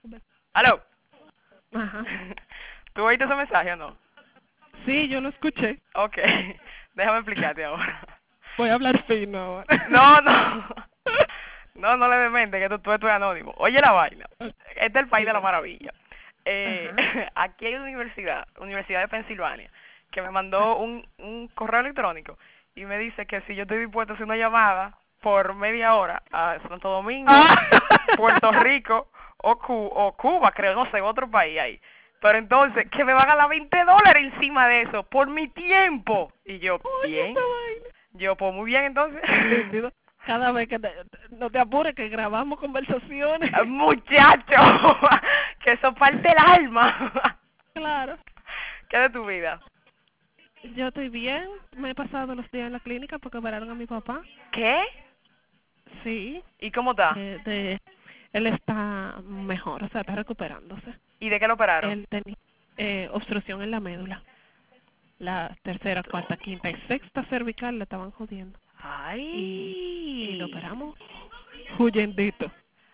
¿Aló? Ajá. ¿Tú oíste ese mensaje o no? Sí, yo lo escuché. Ok, déjame explicarte ahora. Voy a hablar fino ahora. No, no. No le demente que tú eres anónimo. Oye la vaina. Este es el país de la maravilla. Ajá. Aquí hay una Universidad de Pensilvania, que me mandó un correo electrónico y me dice que si yo estoy dispuesto a hacer una llamada por media hora a Santo Domingo, Puerto Rico o Cuba, creo, no sé, otro país ahí. Pero entonces, que me van a dar $20 encima de eso, por mi tiempo. Y yo, Oye, bien. esa vaina. Yo, pues muy bien entonces. Nítido. Cada vez que no te apures que grabamos conversaciones. Muchacho, que eso parte el alma. Claro. ¿Qué de tu vida? Yo estoy bien. Me he pasado los días en la clínica porque operaron a mi papá. ¿Qué? Sí. ¿Y cómo está? Él está mejor, o sea, está recuperándose. ¿Y de qué lo operaron? Él tenía obstrucción en la médula. La tercera, cuarta, quinta y sexta cervical le estaban jodiendo. Y lo Ay. operamos huyendito.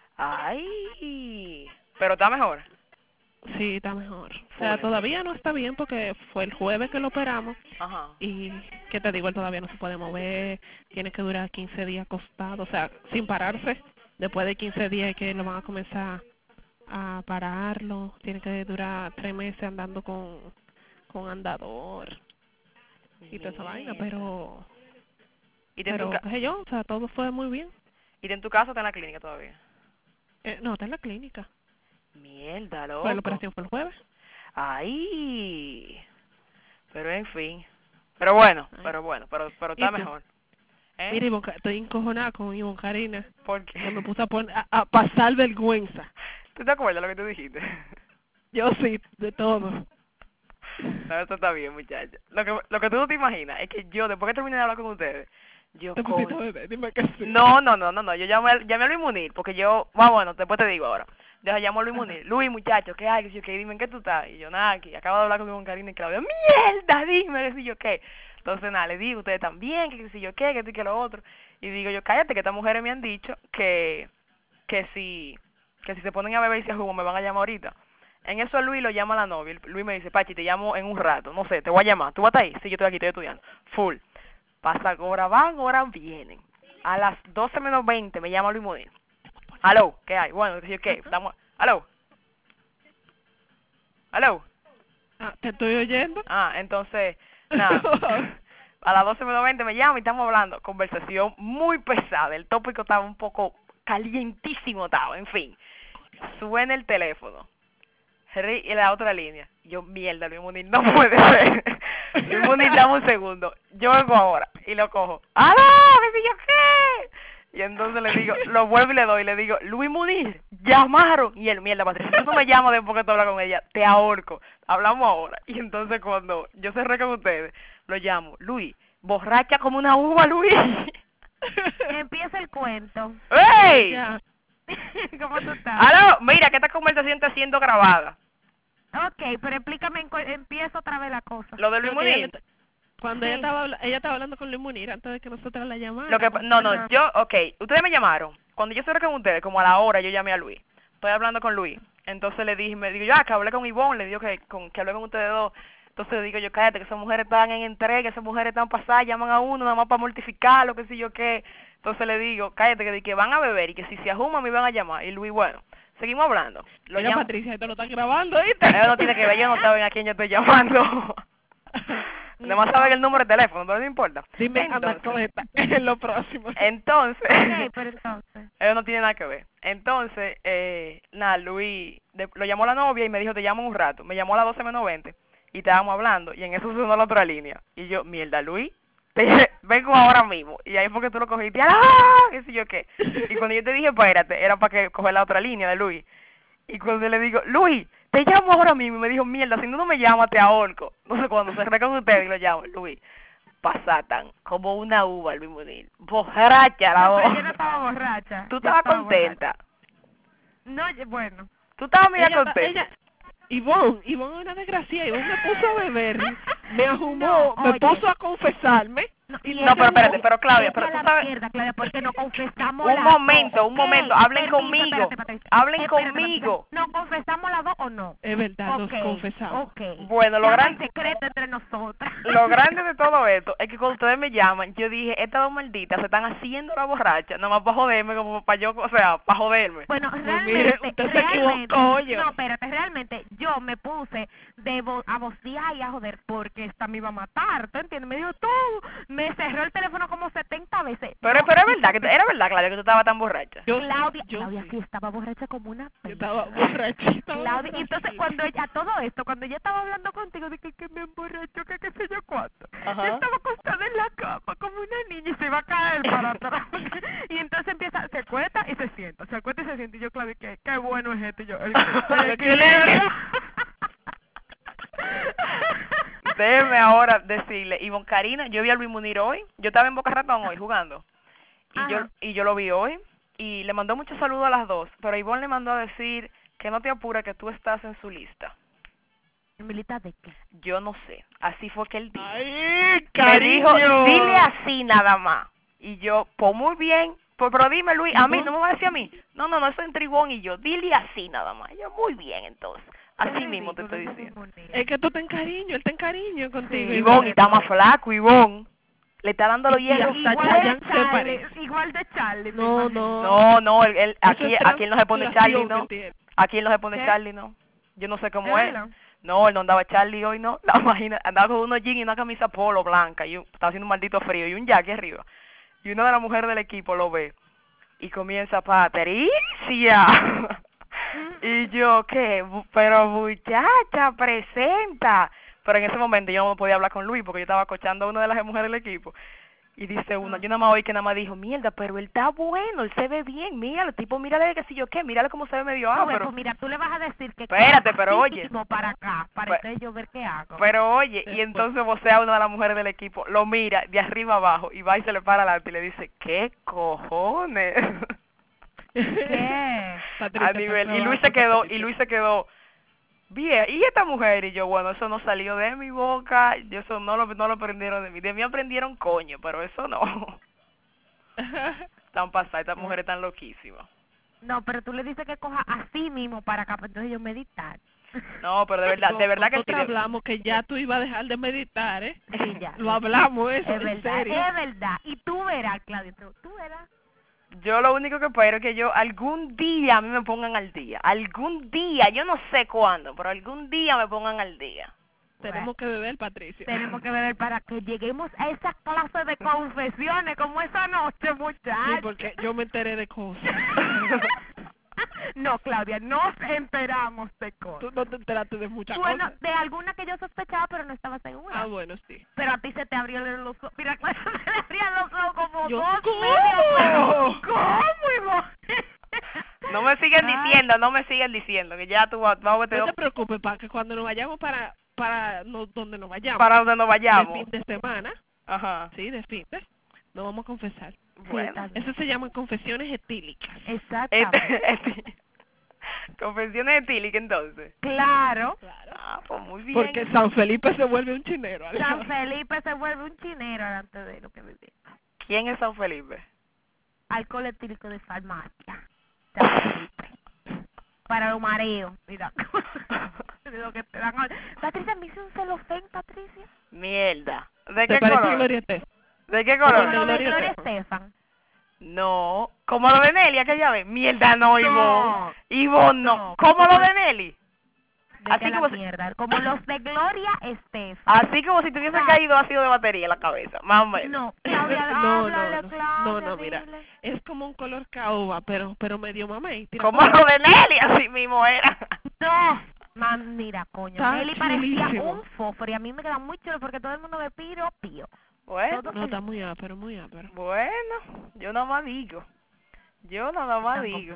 Ay. Pero está mejor. Sí, está mejor. O sea, Full. todavía no está bien porque fue el jueves que lo operamos. Ajá. Y, ¿qué te digo? Él todavía no se puede mover. Tiene que durar 15 días acostado, o sea, sin pararse. Después de 15 días que lo van a comenzar a pararlo. Tiene que durar 3 meses andando con andador y toda esa vaina, Mierda. ¿Y te en tu pero qué sé yo, o sea, todo fue muy bien. ¿Y en tu casa o está en la clínica todavía? No, está en la clínica. Mierda, Pues la loco. operación fue el jueves. Ay. Pero en fin. Pero bueno, Ay. pero ¿Y está tú? mejor. ¿Eh? Mira, estoy encojonada con Ivonne Karina, ¿Por que me qué? puso a pasar vergüenza. ¿Tú te acuerdas lo que tú dijiste? Yo sí, de todo. No, eso está bien, muchacha. Lo que tú no te imaginas es que yo, después que terminé de hablar con ustedes, yo, Te pusiste a coño. beber, dime que sí. No. Yo llamé a Luis Munir, porque yo, bueno, después te digo ahora. Yo llamo a Luis Ajá. Munir. Luis, muchacho, ¿qué hay? Que si yo, ¿qué? Dime, ¿en qué tú estás? Y yo, nada, aquí. Acabo de hablar con Karina y Claudia. ¡Mierda! Dime, que si yo, ¿qué? Entonces, nada, le digo, ustedes también, que si yo, ¿qué? Que esto y que lo otro. Y digo yo, cállate, que estas mujeres me han dicho que si, que si se ponen a beber y se jugo, me van a llamar ahorita. En eso Luis lo llama a la novia. Luis me dice, Pachi, te llamo en un rato. No sé, te voy a llamar. ¿Tú vas a estar ahí? Sí, yo estoy aquí, estoy estudiando. Full. Pasa, ahora van, ahora vienen. A las 12 menos 20 me llama Luis Modín. Aló, ¿qué hay? Bueno, ¿qué? Estamos... Aló. Aló. Ah, ¿te estoy oyendo? Entonces, nada. A las 12 menos 20 me llama y estamos hablando. Conversación muy pesada. El tópico estaba un poco calientísimo, estaba. En fin. Suena el teléfono. Y la otra línea. Yo, mierda, Luis Munir, no puede ser. Luis Munir, dame un segundo. Yo vengo ahora. Y lo cojo. ¡Aló! ¿Qué sé yo qué? Y entonces le digo, lo vuelvo y le doy. Le digo, Luis Munir, llamaron. Y él, mierda, Patricia, si tú no me llamas después que tú hablas con ella, te ahorco. Hablamos ahora. Y entonces cuando yo cerré con ustedes, lo llamo. Luis, borracha como una uva, Luis. Empieza el cuento. ¡Ey! Ya. ¿Cómo tú estás? ¡Aló! Mira, que esta conversación está siendo grabada. Ok, pero explícame, empieza otra vez la cosa. Lo de Luis Porque Munir. cuando Sí. ella estaba hablando con Luis Munir antes de que nosotros la Lo que, llamáramos. no, Ajá. yo, ustedes me llamaron. Cuando yo estuve con ustedes, como a la hora, yo llamé a Luis. Estoy hablando con Luis. Entonces le dije, me digo, ya, que hablé con Ivonne, le digo que hablé con ustedes dos. Entonces le digo yo, cállate, que esas mujeres están en entrega, esas mujeres están pasadas, llaman a uno nada más para mortificarlo, que sé yo qué. Entonces le digo, cállate, que van a beber y que si se ajuman me van a llamar. Y Luis, bueno, seguimos hablando. Lo Mira, llamo. Patricia, esto lo están grabando, ¿viste? Eso no tiene que ver, yo no saben a quién yo estoy llamando. Nada más saben el número de teléfono, pero no importa. Dime, Anacleta, en lo próximo. Entonces, Ok, pero entonces. eso no tiene nada que ver. Entonces, nada, Luis lo llamó la novia y me dijo, te llamo en un rato. Me llamó a las 12 menos 20 y estábamos hablando y en eso sonó la otra línea. Y yo, mierda, Luis, vengo ahora mismo. Y ahí fue que tú lo cogiste, ¡ah! ¿Qué sé yo qué? Y cuando yo te dije, espérate, era para que coger la otra línea de Luis. Y cuando le digo, Luis, te llamo ahora mismo, y me dijo, mierda, si no me llamas te ahorco. Entonces cuando cerré con ustedes y lo llamo, Luis, pasatan como una uva, Luis Munir. Borracha la No, pero voz. yo no estaba borracha. Tú Yo estabas estaba contenta. borracha. No, bueno. Tú estabas mira contenta. Ivonne es una desgracia. Ivonne me puso a beber, me No, ahumó, me oye. puso a confesarme. No, pero espérate, pero Claudia, pero tú sabes... Claudia, porque no confesamos Un las momento, dos. un momento, Ok, hablen permiso, conmigo, espérate, Patricia. hablen Espérate, conmigo. Patricia. ¿No confesamos las dos o no? Es verdad, nos Ok, confesamos. ok. Bueno, lo Llama grande... el secreto entre nosotras. Lo grande de todo esto es que cuando ustedes me llaman, yo dije, estas dos malditas se están haciendo la borracha, nada más para joderme, como para yo, o sea, para joderme. Bueno, Pues realmente, mire, usted se equivocó, yo. no, espérate, realmente yo me puse a vocear y a joder porque esta me iba a matar, ¿tú entiendes? Me dijo todo, me cerró el teléfono como 70 veces. Pero es verdad, era verdad, Claudia, que tú estabas tan borracha. Claudia Sí. sí estaba borracha como una Yo perra. estaba borrachita. Claudia, y entonces cuando ella, todo esto, cuando ella estaba hablando contigo de que me emborrachó, que qué sé yo cuánto, Ajá. yo estaba acostada en la cama como una niña y se iba a caer para atrás. Y entonces empieza, se acuesta y se sienta, se acuesta y se sienta. Y yo, Claudia, qué bueno es esto. Y yo, el equilibrio. Déjeme ahora decirle, Ivonne Karina, yo vi a Luis Munir hoy, yo estaba en Boca Ratón hoy jugando, Ajá. y yo lo vi hoy, y le mandó muchos saludos a las dos, pero Ivonne le mandó a decir que no te apures, que tú estás en su lista. ¿Milita de qué? Yo no sé, así fue que él dijo. Ay, Me cariño. dijo, dile así nada más, y yo, pues muy bien, pues pero dime Luis, a mí, no me va a decir a mí, no, eso entre Ivonne y yo, dile así nada más, y yo, muy bien entonces, así mismo te estoy diciendo. Es que tú te encariño, él te encariño contigo. Ivonne, y está más flaco, Ivonne. Le está dando los Y hierros. hasta Igual Chayanne de se Charlie, parece. igual de Charlie. me No, imagino. No, él Eso aquí, es aquí él no se pone Charlie, ¿no? transpiración que tiene. Aquí él no se pone ¿Qué? Charlie, ¿no? Yo no sé cómo ¿Es es. verdad? No, él no andaba Charlie hoy, ¿no? La imagina, andaba con unos jeans y una camisa polo blanca. Y estaba haciendo un maldito frío y un jacket arriba. Y una de las mujeres del equipo lo ve. Y comienza, Patricia. Y yo, ¿qué? Pero muchacha, presenta. Pero en ese momento yo no podía hablar con Luis porque yo estaba cochando a una de las mujeres del equipo. Y dice una, yo nada más oí que nada más dijo, mierda, pero él está bueno, él se ve bien, míralo, tipo, mírale que si yo qué, mírale cómo se ve medio No, pero... pues mira, tú le vas a decir que... Espérate, pero así oye. mismo para acá, para Pues- entonces yo ver qué hago. Pero oye, y entonces vocea una de las mujeres del equipo, lo mira de arriba abajo y va y se le para adelante y le dice, ¿qué cojones? ¿Qué? Patricia, A nivel, está y Luis se quedó, bien, y esta mujer, y yo, bueno, eso no salió de mi boca, yo eso no lo aprendieron de mí aprendieron coño, pero eso no. Están pasadas, estas mujeres están loquísimas. No, pero tú le dices que coja así mismo para acá, pues entonces yo meditar. No, pero de verdad que sí. Nosotros hablamos que ya tú ibas a dejar de meditar, ¿eh? Sí, ya. Lo hablamos eso, Es en verdad, serio. es verdad. Y tú verás, Claudia, tú verás. Yo lo único que espero es que yo algún día a mí me pongan al día. Algún día, yo no sé cuándo, pero algún día me pongan al día. Tenemos que beber, Patricia. Tenemos que ver para que lleguemos a esa clase de confesiones como esa noche, muchachos. Sí, porque yo me enteré de cosas. No, Claudia, nos enteramos de cosas. Tú no te enteraste de muchas Bueno, cosas. de alguna que yo sospechaba, pero no estaba segura. Ah, bueno, sí. Pero a ti se te abrieron los ojos. Mira, Claudia, se le abrían los ojos como Yo, dos ¿cómo? medios. ¿Cómo, Ivonne? No me siguen diciendo, que ya tú vamos a No meter te preocupes, para que cuando nos vayamos donde nos vayamos, para donde nos de vayamos. fin de semana, Ajá. sí, de fin de, nos vamos a confesar. Bueno. Eso se llama confesiones etílicas. Exactamente. Confesiones etílicas entonces. Claro. Claro. Ah, pues muy bien. Porque San Felipe se vuelve un chinero. ¿vale? San Felipe se vuelve un chinero antes de lo que vivimos. ¿Quién es San Felipe? Alcohol etílico de farmacia. San Felipe. Para los mareos. Mira. Lo que te dan. Patricia, me hizo un celofén, Patricia. Mierda. ¿De ¿Te qué parece color? Gloria T? ¿De qué Como color? lo de Gloria Gloria Estefan. Estefan. No, como lo de Nelly aquella vez. Mierda, no, Ivonne. Ivonne, no. No. ¿Cómo lo de Nelly? Vete Así a la como si- mierda. Como los de Gloria Estefan. Así como si te hubiese caído ácido de batería en la cabeza, más o menos. No, Claudia, No, háblale, Claudia, no, mira, dile. es como un color caoba, pero medio mamey. tira Como para lo de Nelly, así mismo era. No, mira, coño. Está Nelly parecía chulísimo. un fósforo y a mí me queda muy chulo porque todo el mundo ve piro, pío. Bueno, Todo No, está muy ápero, muy ápero. bueno, yo nada más digo. Yo nada más digo.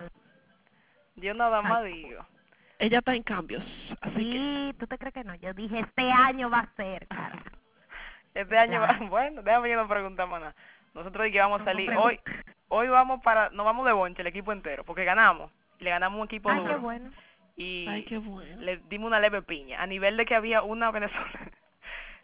Ella está en cambios, así que Sí, ¿tú te crees que no? Yo dije, este año va a ser, cara. Este año Claro. va, bueno, déjame yo no preguntar más nada. Nosotros que vamos a No salir pregunta. hoy nos vamos de bonche el equipo entero, porque ganamos, le ganamos un equipo Ay, duro qué bueno. y ay, qué bueno. le dimos una leve piña, a nivel de que había una venezolana,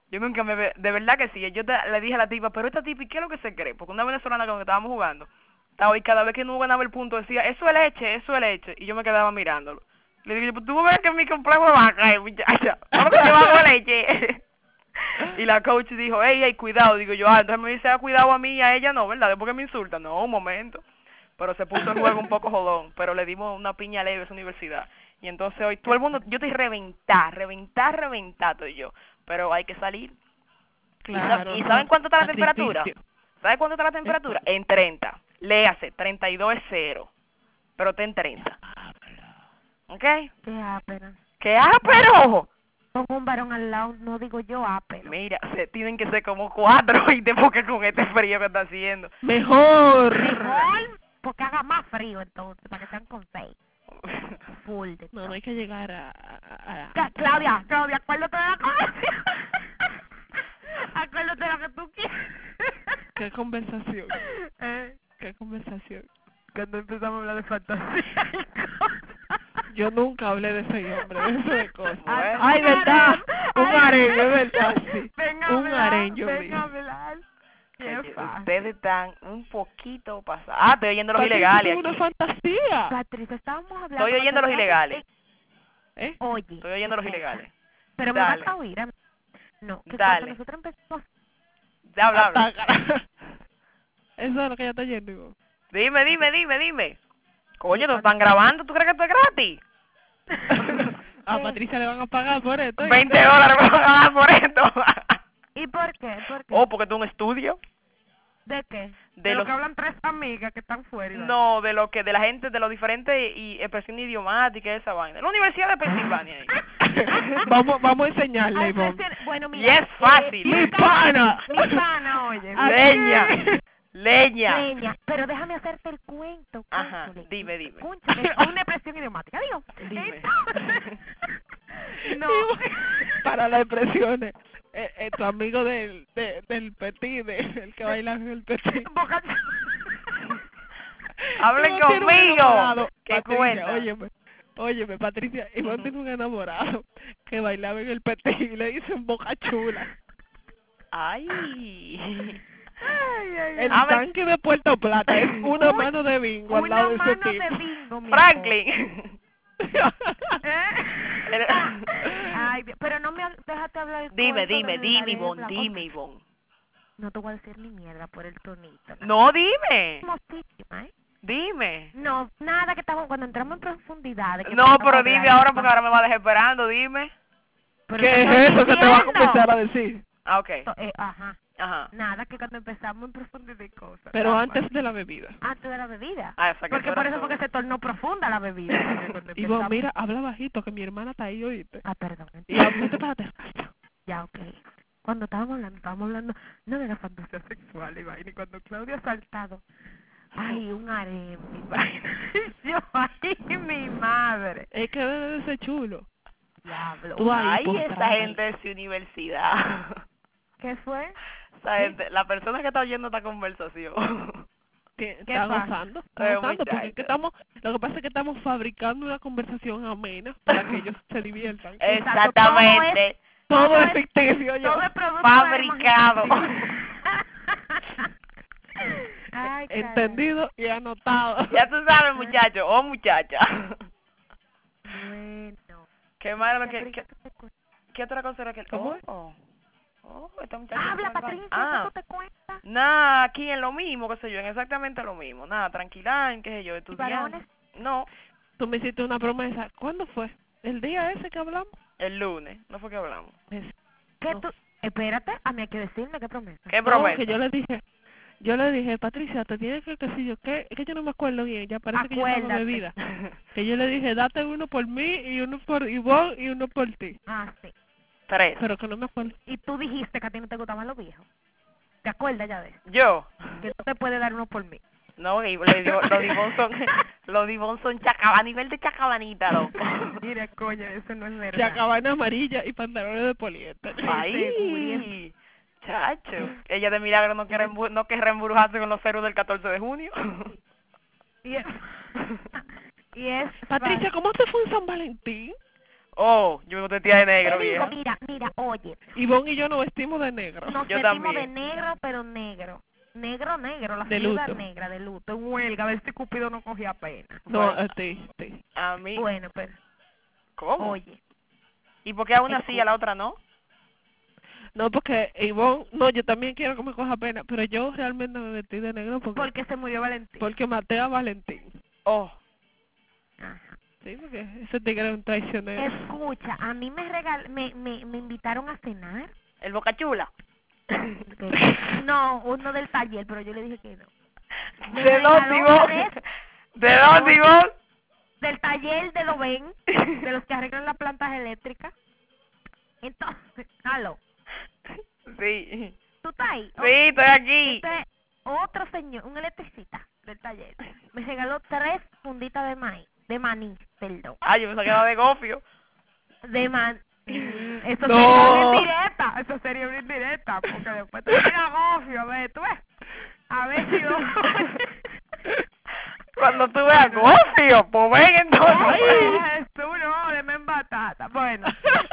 Yo nunca de verdad que sí, le dije a la tipa, pero esta tipa, ¿y qué es lo que se cree? Porque una venezolana con la que estábamos jugando, estaba y cada vez que no ganaba el punto decía, eso es leche, y yo me quedaba mirándolo. Le digo, pues tú ves que mi complejo va a caer, muchacha, ¿por qué yo hago leche? Y la coach dijo, hey, cuidado, digo yo, entonces me dice, cuidado a mí y a ella no, ¿verdad? Después que me insulta, no, un momento. Pero se puso el juego un poco jodón, pero le dimos una piña leve a esa universidad. Y entonces hoy todo el mundo, yo estoy reventado yo, pero hay que salir. Claro. ¿Y saben cuánto está la Sacrificio. temperatura? ¿Saben cuánto está la temperatura? En 30. Léase, 32 es 0, pero está en 30. ¿Ok? Qué ápera. ¿Qué ápero? Con un varón al lado, no digo yo ápero. Mira, se tienen que ser como 4 y te porque con este frío que está haciendo. Mejor. Mejor, porque haga más frío entonces, para que sean con 6. Full de No hay que llegar a Claudia, acuérdate de la conversación. Acuérdate de lo que tú quieres. ¿Qué conversación? ¿Qué conversación? Cuando empezamos a hablar de fantasía y cosas. Yo nunca hablé de ese hombre, de eso de cosas. Bueno. Ay, verdad. Un harén, es verdad, sí. Venga, Un harén, yo vi. venga a hablar. Qué Oye, fácil. ustedes están un poquito pasados. Estoy oyendo los Patricia, ilegales es una aquí. fantasía. Patricia, estábamos hablando. Estoy oyendo los ilegales. ¿Eh? Oye. Estoy oyendo los ilegales. Pero me Dale. vas a oír. No, que Dale. cuando nosotros empezamos. Habla. Ataca. Eso es lo que ya está oyendo. Dime. Coño, ¿te están grabando? ¿Tú crees que esto es gratis? A Patricia le van a pagar por esto. $20 me van a pagar por esto. ¿Y por qué? Oh, porque tú un estudio. ¿De qué? De lo los- que hablan 3 amigas que están fuera. No, de lo que de la gente, de los diferentes y expresiones idiomáticas, esa vaina. La Universidad de Pensilvania. vamos a enseñarle, Ay, Ivonne. bueno, Y mira. es fácil. ¡Mi pana! Mi pana, oye. Leña. Pero déjame hacerte el cuento. Ajá, cónchale. dime. Cónchale, o una expresión idiomática, digo. Dime. No. Para las expresiones. Tu amigo del petit, el que baila en el petit. Boca- Hablen Ivonne tiene un conmigo. enamorado. ¿Qué Patricia, cuenta? óyeme, Patricia, Ivonne tiene un enamorado que bailaba en el petit y le dicen Boca Chula. Ay. El Ah, tanque de Puerto Plata es una mano de bingo al Una lado de ese mano de tipo. bingo, mi Franklin. ¿Eh? Ay, Dios, pero no me déjate hablar el Dime, cuento de la Ivonne, arepa. dime, Ivonne. No te voy a decir ni mierda por el tonito. No, dime. Hermosísima, ¿eh? Dime. No, nada que estamos cuando entramos en profundidad. No, pero dime ahora porque ahora me va a dejar esperando, dime. ¿Qué es eso que te va a comenzar a decir? Ah, ok. Ajá. Ajá. Nada que cuando empezamos en profundidad y cosas. Pero antes de la bebida. Antes de la bebida. Ah, o sea que Porque tú por eras eso tú. porque se tornó profunda la bebida. porque cuando Y vos, empezamos- mira, habla bajito, que mi hermana está ahí, ¿oíste? Ah, perdón. Y vete para la terraza. Ya, ok. Cuando estábamos hablando no de la fantasía sexual y vaina. Y cuando Claudia ha saltado, ay, un harem, mi vaina. Yo, ay, mi madre. Es que debe de ser chulo. Diablo. Tú ahí, Ay, postrada esa ahí. gente es universidad. ¿Qué fue? Esa gente, la persona que está oyendo esta conversación. Está pasa? gozando, Pero, está gozando, porque es muchacho. que estamos, lo que pasa es que estamos fabricando una conversación amena para que ellos se diviertan. Exactamente. Todo todo es es- ficticio, yo. Todo es producto Fabricado. de la imaginación. Ay, caray. Entendido y anotado. Ya tú sabes, muchacho o muchacha. Bueno. Qué malo ¿Qué que... tú te cuentas? ¿Qué otra cosa era que... ¿Cómo es? Esta muchacha... Habla, Patricia, Ah, ¿qué tú te cuentas? nada, aquí en lo mismo, qué sé yo, en exactamente lo mismo. Nada, tranquila, en qué sé yo, estudiando. varones? No, Tú me hiciste una promesa. ¿Cuándo fue? ¿El día ese que hablamos? el lunes, no fue que hablamos. ¿Qué No. tú? Espérate, a mí hay que decirme qué promesa. ¿Qué No, promesa? que yo le dije, Patricia, te tienes que si yo, ¿qué? Es que yo no me acuerdo bien, ya parece que yo estaba Acuérdate. bebida. Que yo le dije, date uno por mí y uno por Ivonne y uno por ti. Ah, sí. 3. Pero que no me acuerdo. Y tú dijiste que a ti no te gustaban los viejos. ¿Te acuerdas ya de eso? Yo. Que tú te puedes dar uno por mí. No, y los divón son a nivel de chacabanita, loco. Mira, coño, eso no es Se verdad. acaba en amarilla y pantalones de poliéster. Ay, chacho. Ella de milagro no querrá embrujarse con los ceros del 14 de junio. Y es, y es Patricia, ¿cómo te fue en San Valentín? Oh, yo me vestía de negro, Te digo, vieja. mira, oye, Ivonne y yo nos vestimos de negro. nos Yo vestimos también. de negro, pero negro. Negro, la De ciudad luto. negra, de luto. En huelga, a ver si Cupido no cogía pena. No, Bueno. a ti, sí. A mí. Bueno, pero, ¿Cómo? oye, ¿Y por qué a una sí y a la otra no? No, porque Ivonne, no, yo también quiero que me coja pena, pero yo realmente me vestí de negro porque se murió Valentín. porque maté a Valentín. Oh, Ajá. Sí, porque ese tigre era un traicionero. Escucha, a mí me invitaron a cenar. el Boca Chula. No, uno del taller, pero yo le dije que no. Me ¿De dónde regaló vos? tres ¿De dónde vos? del taller de Loven, de los que arreglan las plantas eléctricas. Entonces, aló, Sí. ¿tú estás ahí? Sí, estoy aquí. Entonces, otro señor, un electricista del taller, me regaló 3 funditas de maní, perdón. Ah, yo me saqué de gofio. De man... Eso No. sería una indirecta, eso sería una indirecta, porque después te llega gofio, ¿ves? ¿Tú ves? A ver si no... Cuando tú veas gofio, pues ven entonces. Ay, tú no, deme en batata. Bueno.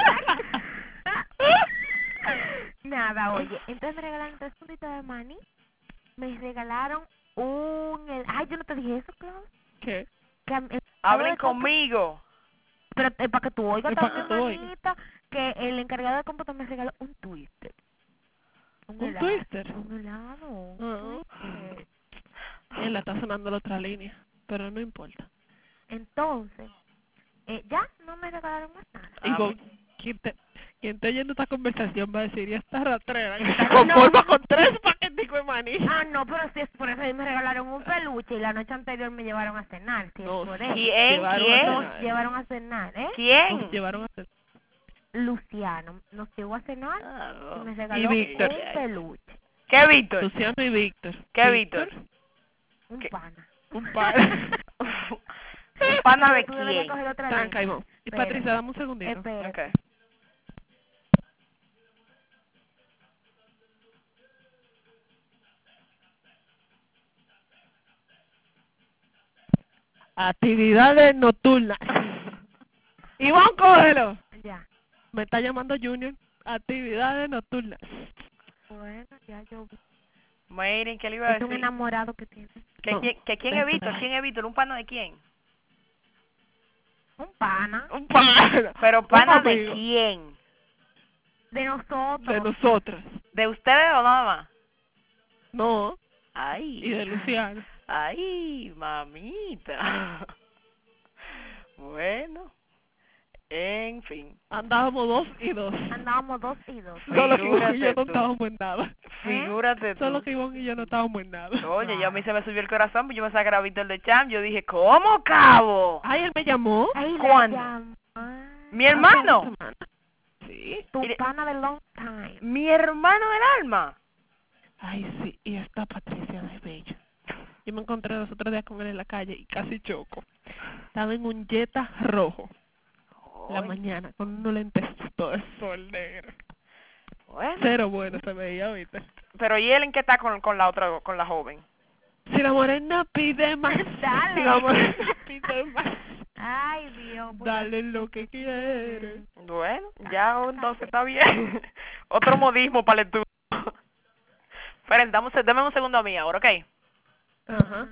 Nada, oye, entonces me regalaron 3 funditas de maní, me regalaron ay, yo no te dije eso, Claudia. ¿Qué? Que Hablen conmigo. Pero para que tú oigas Es pa' también, que tú oigas. manita, que el encargado de cómputo me regaló un twister. ¿Un helado, twister? Un helado. Ah. Él la está sonando la otra línea, pero no importa. Entonces, ya no me regalaron más nada. Ivonne, quien te oyendo esta conversación va a decir, y esta ratrera que se No. conforma con 3 paqueticos de maní. Ah, no, pero si es por eso me regalaron un peluche y la noche anterior me llevaron a cenar, si No, es por eso. ¿Quién? llevaron a ¿Quién? cenar. Nos llevaron a cenar, ¿eh? Nos ¿Quién? llevaron a cenar. Luciano nos llevó a cenar y me regaló Víctor. un peluche, ¿Qué Víctor? Luciano y Víctor. ¿Qué Víctor? un ¿Qué? pana. Un par. ¿Un pana de Tú deberías quién? coger otra Tranca, línea. Ivonne. Y Espera. Patricia, dame un segundito. Espera. Okay. Actividades nocturnas. Ivonne, cógelo. Ya. Me está llamando Junior. Actividades nocturnas. Bueno, ya yo vi. Miren, ¿qué le iba a Es un decir? enamorado que tiene. ¿Que quién es Víctor? ¿Quién es Víctor? ¿Un pana de quién? Un pana Un pana. Pero Un pana de amigo. quién? de nosotros. De nosotras. ¿De ustedes o nada más? No. Ay. Y de Luciano. Ay, mamita. Bueno, en fin. Andábamos 2 y 2. Andábamos 2 y 2. Solo que Ivonne y yo Figúrate no tú. estábamos en nada. Figúrate tú. Solo que Ivonne y yo no estábamos en nada. Oye, ya a mí se me subió el corazón, yo me saqué a Víctor de Cham, yo dije, ¿cómo cabo? Ay, él me llamó. Ay, ¿Cuándo? ¿Mi hermano? Hace una semana. Sí. Tu Mire. pana de long time. ¿Mi hermano del alma? Ay, sí. Y esta Patricia de Bello. Yo me encontré los otros días con él en la calle y casi choco. Estaba en un Jetta rojo. La Oye, mañana, con unos lentes todo de sol negro. bueno. Cero bueno se veía, ¿viste? Pero ¿y él en qué está con la otra, con la joven? Si la morena pide más. Dale. Si la morena pide más. Ay, Dios. pues, Dale lo que quiere. Bueno, ya entonces está bien. Otro modismo para el estudio. Esperen, dame un segundo a mí ahora, ¿ok? Ajá.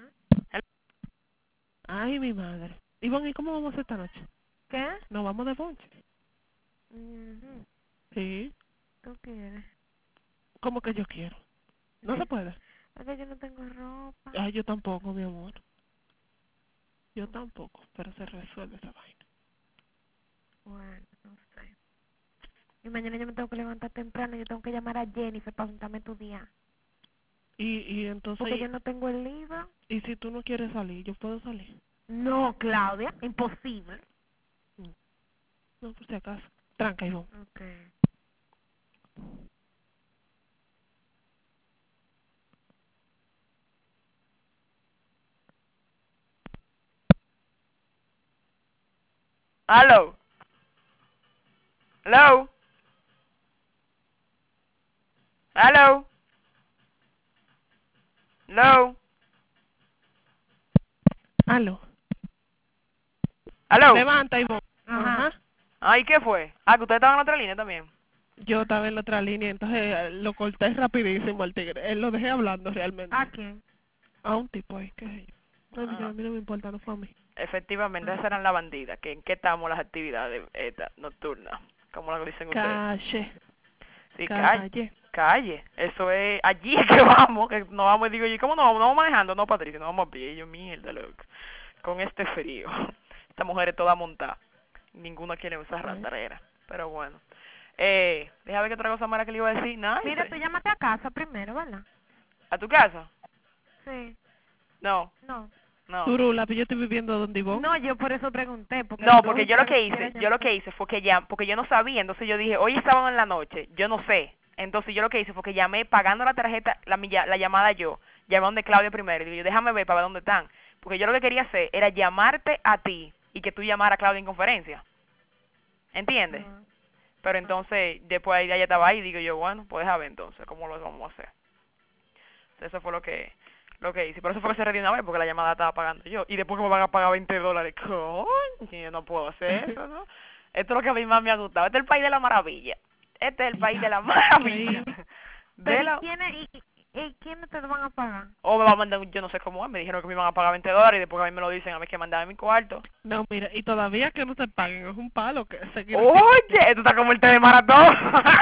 Ay, mi madre. Ivonne, ¿y cómo vamos a hacer esta noche? ¿Qué? ¿Nos vamos de bonche? Ujú. Sí. ¿Tú quieres? ¿Cómo que yo quiero? No se puede. Es que yo no tengo ropa. Ay, yo tampoco, mi amor. Yo tampoco, pero se resuelve esa vaina. Bueno, no sé. Y mañana yo me tengo que levantar temprano. Yo tengo que llamar a Jennifer para juntarme tu día. Y entonces, Porque yo no tengo el libro. y si tú no quieres salir, ¿yo puedo salir? No, Claudia. Imposible. No, por si acaso. Tranca, Ivonne. Okay. Hello. Hello. Hello. Hello. Aló. Hello. Levanta, Ivonne. Ajá. Ay, ¿qué fue? Ah, que ustedes estaban en la otra línea también. Yo estaba en la otra línea, entonces lo corté rapidísimo al tigre. Lo dejé hablando realmente. ¿A quién? A un tipo ahí, qué sé yo. A mí no me importa, no fue a mí. Efectivamente, esas eran las bandidas. ¿En qué estamos las actividades nocturnas? Como lo dicen ustedes. Calle. Sí, Calle. calle. Eso es allí es que vamos, que no vamos, digo yo, ¿cómo no vamos? No vamos manejando, no, Patricia, no vamos a pie. Y yo, mierda, loco. Con este frío. Esta mujer es toda montada. Ninguna quiere usar rastrera. Pero bueno. Déjame ver qué otra cosa mala que le iba a decir. Nada. Mira, tú llámate a casa primero, ¿verdad? ¿A tu casa? Sí. No, No. no. Turula, pero yo estoy viviendo donde Ivonne. No, yo por eso pregunté. Porque No, tú porque yo lo que quieres hice fue que porque yo no sabía, entonces yo dije, hoy sábado en la noche, yo no sé. Entonces yo lo que hice fue que llamé pagando la tarjeta, la llamada yo, llamé donde Claudia primero, y digo, déjame ver para ver dónde están. Porque yo lo que quería hacer era llamarte a ti y que tú llamaras a Claudia en conferencia. ¿Entiendes? Pero entonces, después ella estaba ahí y digo yo, bueno, pues déjame ver entonces, ¿cómo lo vamos a hacer? Eso fue lo que hice. Por eso fue que cerré de una vez, porque la llamada estaba pagando yo. Y después que me van a pagar $20. Coño, yo no puedo hacer eso, ¿no? Esto es lo que a mí más me ha gustado. Este es el país de la maravilla. Este es el país de la maravilla. Pero ¿y quiénes te lo van a pagar? O me va a mandar, yo no sé cómo es, me dijeron que me iban a pagar $20 y después a mí me lo dicen a mí que mandaba mi cuarto. No, mira, y todavía que no te paguen, es un palo que seguir. Oye, esto está como el té de maratón.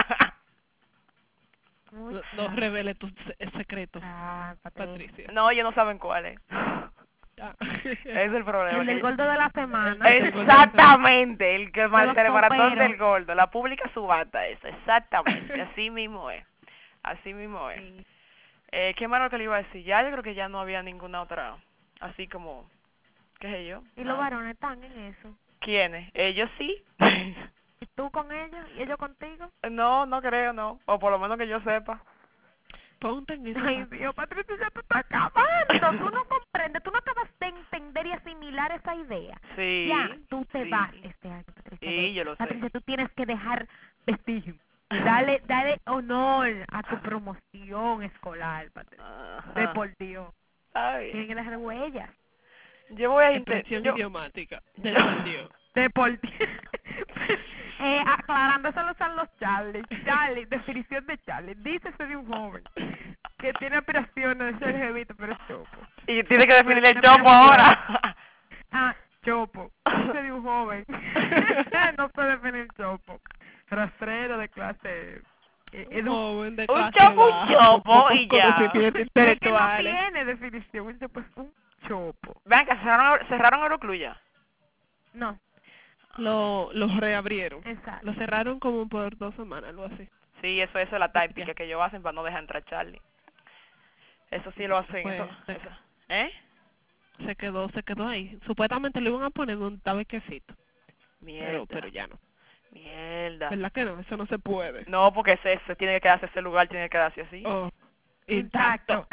No revele tus secretos, Patricia. Patricia. No, ellos no saben cuál es. Ah. Es el problema. El del gordo de la semana. Exactamente, el que los el maratón pomperos. del gordo, la pública subasta esa, exactamente, así mismo es. Así mismo es. Sí. ¿Qué más lo que le iba a decir? Ya yo creo que ya no había ninguna otra, así como, qué sé yo. ¿Y los varones están en eso? ¿Quiénes? Ellos sí. ¿Y tú con ellos? ¿Y ellos contigo? No, no creo, no. O por lo menos que yo sepa. Ponte en eso. Ay, Dios, Patricia, ya te está acabando. Tú no comprendes, tú no acabas de entender y asimilar esa idea. Sí. Ya, tú te sí. vas este año, Patricia. Sí, yo lo sé. Patricia, tú tienes que dejar vestigio. Dale honor a tu promoción escolar, Patricia. De Ajá. por Dios. Ay, Tienes que dejar huellas. yo voy a Expresión intentar. idiomática. Del buen Dios. De por Dios. Aclarando, eso lo usan los Charlie. Charlie, definición de Charlie. Dícese de un joven que tiene aspiraciones de ser jevito, pero es chopo. Y tiene que definir el Tiene chopo ahora. Ah, chopo. Dice de un joven. No se define chopo. Rastrero de clase. Joven de Un clase chopo, baja, un chopo, con y ya. conocimientos Es que no intelectuales. tiene definición. Un chopo es un chopo. Vean que cerraron Euroclub ya. No, Los reabrieron. exacto. Lo cerraron como por 2 semanas, algo así. Sí, eso es la táctica que ellos hacen para no dejar entrar a Charlie. Eso sí lo hacen. Pues, Eso. ¿Eh? Se quedó ahí. Supuestamente lo iban a poner en un tabequecito. Mierda. Pero ya no. Mierda. ¿Verdad que no? Eso no se puede. No, porque se tiene que quedarse ese lugar, tiene que quedarse así. Oh, Intacto.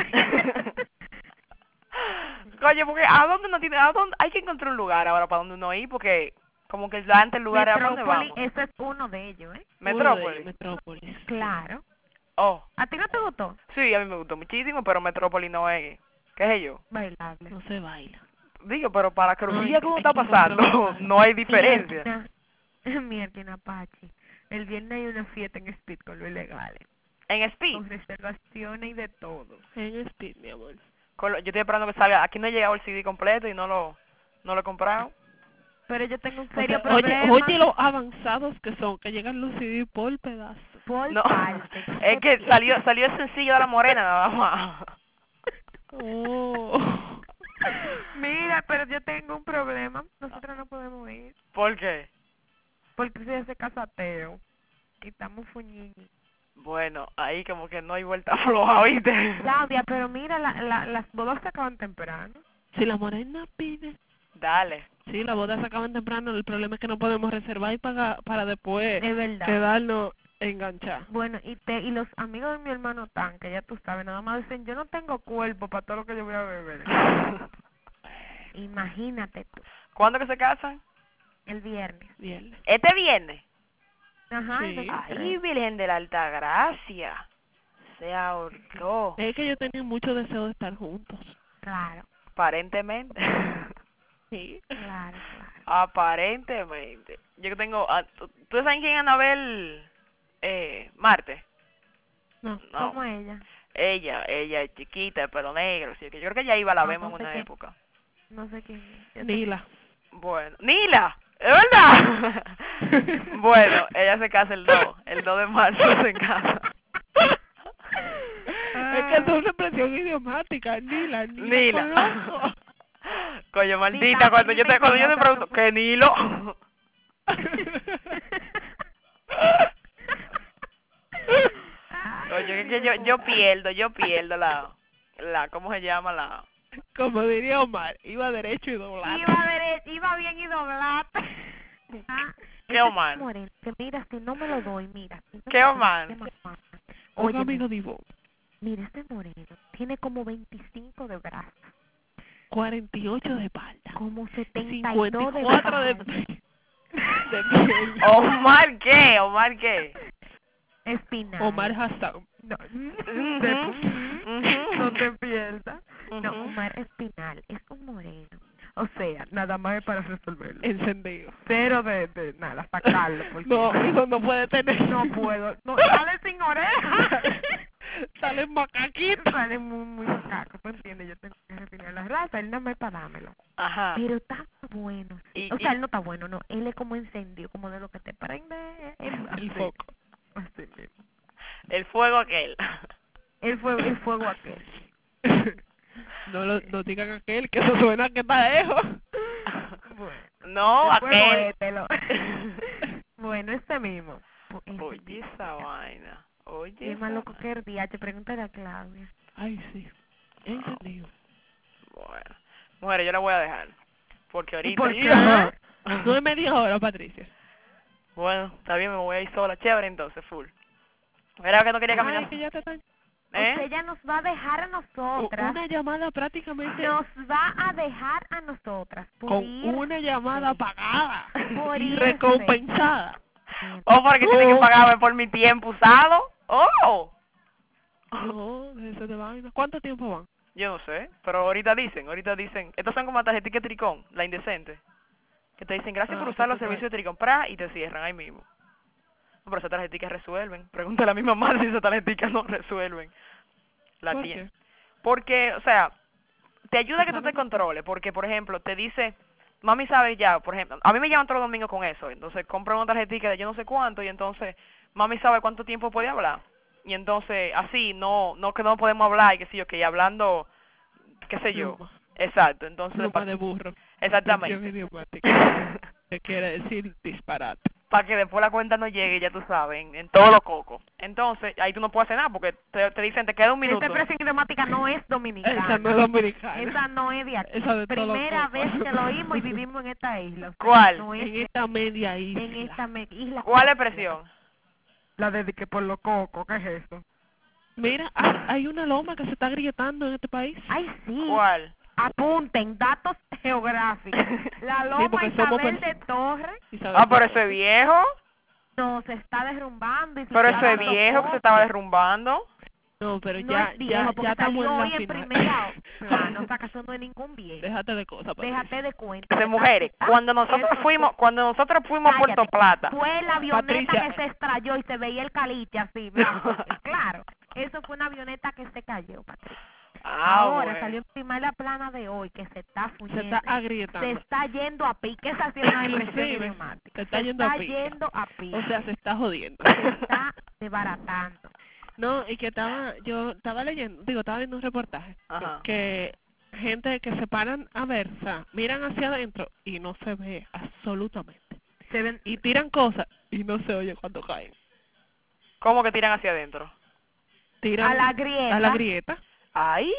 Coño, porque ¿a dónde hay que encontrar un lugar ahora para donde uno ir? Porque como que antes el lugar era para donde Metrópoli, vamos. ese es uno de ellos, ¿eh? Metrópolis. Metrópolis. Claro. Oh, ¿A ti no te gustó? sí, a mí me gustó muchísimo, pero Metrópolis no es, qué sé yo. Bailable. No se baila. Digo, pero para que No, los hay días que- que uno hay está que encontrar un pasando, lugar. no hay diferencia. Mierda, Apache. El viernes hay una fiesta en Speed con lo ilegal. En Speed, Con reservaciones y de todo. En Speed, mi amor. yo estoy esperando que salga. Aquí no ha llegado el CD completo y no lo he comprado. Pero yo tengo un O serio sea, oye, problema. oye lo avanzados que son, que llegan los CD por pedazo. Por No, parte. es que salió el sencillo de la morena nada más. Oh. Mira, pero yo tengo un problema. Nosotros no podemos ir. ¿Por qué? Porque se hace casateo. Y estamos fuñiñi. Bueno, ahí como que no hay vuelta floja, ¿viste? Claudia, pero mira, las bodas se acaban temprano. Si la morena pide. Dale. Sí, las bodas se acaban temprano. El problema es que no podemos reservar y pagar para después Es verdad. quedarnos enganchados. Bueno, y los amigos de mi hermano tan, que ya tú sabes, nada más dicen, yo no tengo cuerpo para todo lo que yo voy a beber. Imagínate tú, ¿Cuándo que se casan? el viernes. Bien. Este viernes. Ajá, Sí. el 23. Ay, Virgen de la Altagracia. Se ahorcó. Es que yo tenía mucho deseo de estar juntos. Claro. Aparentemente. Sí. Claro, claro. Aparentemente. Yo que tengo... ¿Tú sabes quién es Anabel Marte? No. No. ¿Cómo ella? Ella es chiquita, de pelo negro. Así que yo creo que ella iba, la No, vemos no en sé una quién. época. No sé quién es. Yo sé Nila. Bueno, Nila, ¿es verdad? Bueno, ella se casa el 2 de marzo se casa. Es que es una expresión idiomática. Nila, Nila. conozco. Coño, Ni maldita, cuando yo te pregunto, ¿qué Nilo? Coño, es que yo pierdo ¿cómo se llama la? Como diría Omar, iba derecho y doblado. Iba bien y doblate. Ah, ¿Qué ese Omar? moreno, que mira, si no me lo doy, mira. Si no ¿Qué me lo doy, Omar? ¿qué más pasa? Un Óyeme, amigo de Ivonne. mira, este moreno tiene como 25 de brazos, 48 de espalda. como 72 de 54 de piel. ¿Omar qué? ¿Omar qué? espinal. Omar Hassan. No, Ujú, ujú. no te pierdas. No, Ujú. Omar Espinal es un moreno. O sea, nada más es para resolverlo. Encendido. Cero de nada, sacarlo. Porque No, eso no puede tener. no puedo. No, sale sin oreja. Sale macaquito. Sale muy macaco, ¿tú entiendes? Yo tengo que refinar la raza, él no me para dármelo. Ajá. Pero está bueno. Sí. Y- O sea, y- él no está bueno, no. Él es como encendido, como de lo que te prende. El Así, foco. así mismo. El fuego aquel. El fuego aquel. No digan aquel, que eso suena que está lejos. Bueno. No, El fuego aquel. ételo. Bueno, este mismo. Oye esa vaina. Oye Y es más esa loco que el día. Te pregúntale a Claudia. Ay, sí. Encendido. Bueno. Mujer, yo la voy a dejar. Porque ¿Y ahorita... por qué? No es media hora, Patricia. Bueno, está bien, me voy a ir sola. Chévere entonces, full. Era que no quería Ay, caminar. que ya te están... O sea, ¿Eh? ella nos va a dejar a nosotras. Una llamada prácticamente Nos va a dejar a nosotras. Por con ir. una llamada pagada Por y irse. recompensada. Oh, porque tiene que pagarme por mi tiempo usado. Oh. No, eso de vaina. ¿Cuánto tiempo van? Yo no sé, pero ahorita dicen, estas son como las tarjetas de Tricón, la indecente, que te dicen gracias por usar los servicios de Tricón, y te cierran ahí mismo. No, pero esas tarjetas resuelven. Pregúntale a mi mamá si esas tarjetas no resuelven. La ¿Por tiene. qué? Porque, o sea, te ayuda a que tú te ¿Saben? controles, porque, por ejemplo, te dice, mami sabe ya, por ejemplo, a mí me llaman todos los domingos con eso, entonces compro una tarjetita de yo no sé cuánto, y entonces mami sabe cuánto tiempo puede hablar. Y entonces, así, no que no podemos hablar, y que sí, yo, que hablando, qué sé yo. Pluma. Exacto, entonces, Pluma de burro. exactamente. Expresión idiomática. Que quiere decir disparate. Para que después la cuenta no llegue, ya tú sabes, en todos los cocos. Entonces, ahí tú no puedes hacer nada, porque te dicen, te queda un minuto. Esta expresión idiomática no es dominicana. Esa no es dominicana. Esa no es de aquí. Esa de todos los Primera cocos. vez que lo oímos y vivimos en esta isla. O sea, ¿Cuál? No es En esta media isla. en esta isla. ¿Cuál expresión? La de que por los cocos, ¿qué es eso? Mira, hay una loma que se está agrietando en este país. Ay, sí. ¿Cuál? Apunten, datos geográficos. La loma porque somos Isabel de Torres Isabel Pero de ese Torres. viejo. no se está derrumbando. Y se Pero está ese dando viejo que se fotos. estaba derrumbando. No, pero No ya, es viejo, porque estamos salió en la hoy en final. primera plano. O sea, que eso no es ningún viejo. Déjate de cosas, Patricia. Déjate de cuenta. De mujeres. Cuando nosotros fuimos a Puerto Plata. Fue la avioneta Patricia. que se estrelló y se veía el caliche así, blanco. Claro, eso fue una avioneta que se cayó, Patricia. Ahora bueno. salió en primera plana de hoy que se está Se fuñendo. está agrietando. Se está yendo a pique. Esa ha sido una expresión Inclusive, idiomática. se está yendo a pique. yendo a pique. O sea, se está jodiendo. se está desbaratando. No, y que yo estaba leyendo, estaba viendo un reportaje Ajá. que gente que se paran a ver, o sea, miran hacia adentro y no se ve absolutamente. Se ven, Y tiran cosas y no se oye cuando caen. ¿Cómo que tiran hacia adentro? Tiran a la grieta. a la grieta. ¡Ay,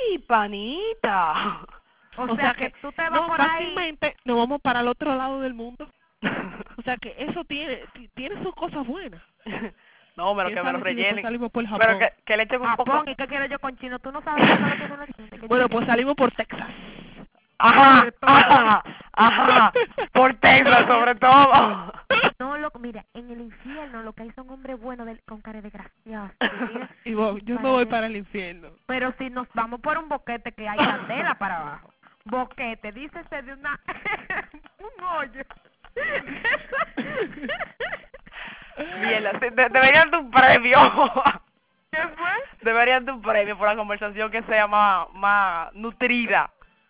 panita! O sea que tú te vas no, por ahí. fácilmente nos vamos para el otro lado del mundo. O sea que eso tiene sus cosas buenas. No, pero ¿Quién que me lo sabe si después rellenen. salimos por Japón? Pero que le echen un poco. Japón, ¿y qué quiero yo con chino? Tú no sabes lo que uno dice. Bueno, pues salimos por Texas. Ajá, ajá. Por Texas, sobre todo. No, mira, en el infierno lo que hay son hombres buenos con cara de desgraciados. Y yo no voy para el infierno. Pero si nos vamos por un boquete que hay candela para abajo. boquete, dícese de una un hoyo. Mierda, deberían de un premio. ¿Qué fue? Deberían de un premio por la conversación que sea más nutrida.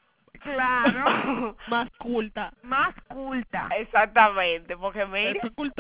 Claro, Más culta. más culta. Exactamente, porque mira. Eso es cultura.